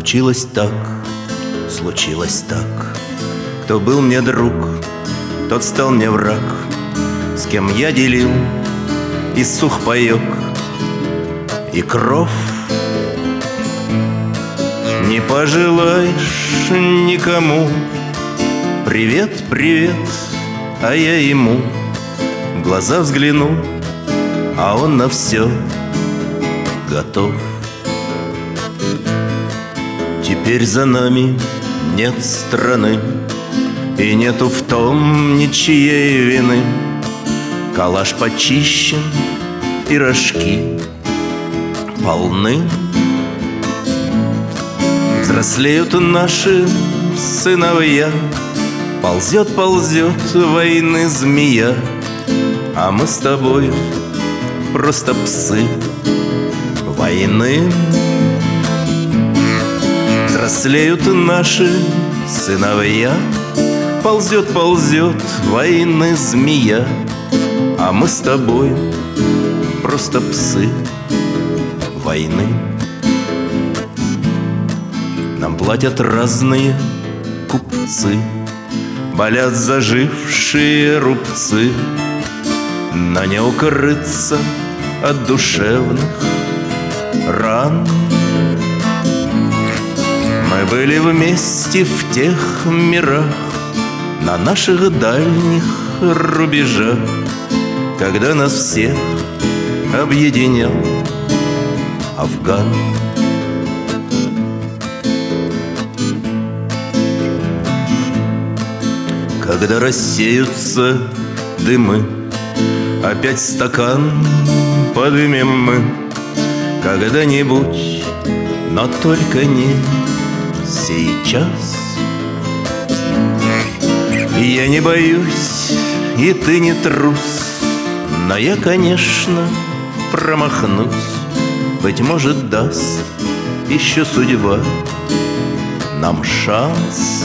Случилось так, случилось так. Кто был мне друг, тот стал мне враг. С кем я делил и сухпайок, и кров. Не пожелаешь никому привет, привет, а я ему в глаза взгляну, а он на все готов. Теперь за нами нет страны, и нету в том ничьей вины. Калаш почищен, пирожки полны. Взрослеют наши сыновья, ползет, ползет войны змея, а мы с тобой просто псы войны. Взрослеют наши сыновья, ползет, ползет войны змея, а мы с тобой просто псы войны. Нам платят разные купцы, болят зажившие рубцы, но не укрыться от душевных ран. Мы были вместе в тех мирах, на наших дальних рубежах, когда нас всех объединял Афган. Когда рассеются дымы, опять стакан подымем мы когда-нибудь, но только не сейчас. Я не боюсь, и ты не трус, но я, конечно, промахнусь. Быть может, даст еще судьба нам шанс.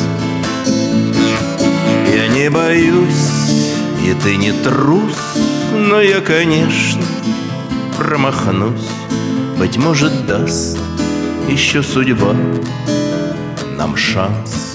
Я не боюсь, и ты не трус, но я, конечно, промахнусь. Быть может, даст еще судьба нам шанс.